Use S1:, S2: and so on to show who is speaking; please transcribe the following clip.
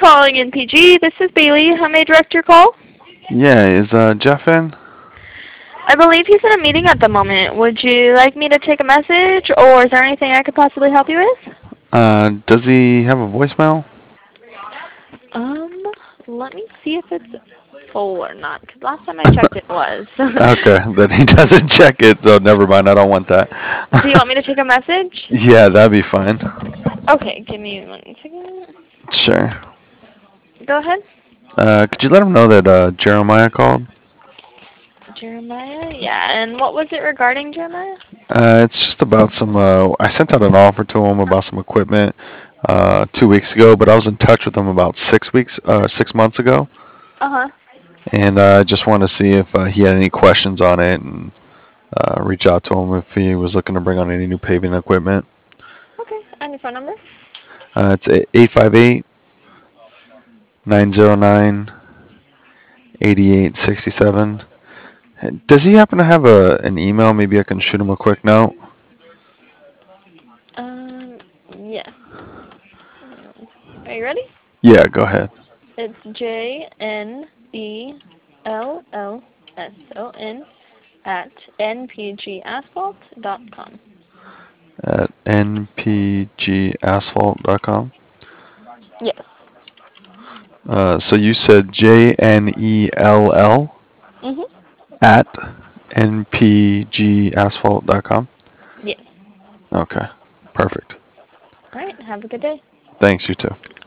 S1: calling NPG. This is Bailey. How may I direct your call?
S2: Yeah, is Jeff in?
S1: I believe he's in a meeting at the moment. Would you like me to take a message, or is there anything I could possibly help you with?
S2: Does he have a voicemail?
S1: Um, Let me see if it's full or not, because last time I checked it was.
S2: Okay, then he doesn't check it, so never mind. I don't want that.
S1: Do you want me to take a message?
S2: Yeah, that'd be fine.
S1: Okay, give me 1 second.
S2: Sure.
S1: Go ahead.
S2: Could you let him know that Jeremiah called?
S1: Jeremiah? Yeah, and what was it regarding, Jeremiah?
S2: It's just about some. I sent out an offer to him about some equipment 2 weeks ago, but I was in touch with him about 6 months ago,
S1: Uh-huh.
S2: and I just wanted to see if he had any questions on it and reach out to him if he was looking to bring on any new paving equipment.
S1: Okay, and your phone number?
S2: It's 858-909-8867. Does he happen to have an email? Maybe I can shoot him a quick note.
S1: Um, yes. Are you ready?
S2: Yeah, go ahead.
S1: It's JNELLSON at npgasphalt.com.
S2: At npgasphalt.com.
S1: Yes.
S2: So you said JNELL
S1: Mhm.
S2: at npgasphalt.com.
S1: Yes.
S2: Okay, perfect.
S1: All right. Have a good day.
S2: Thanks, you too.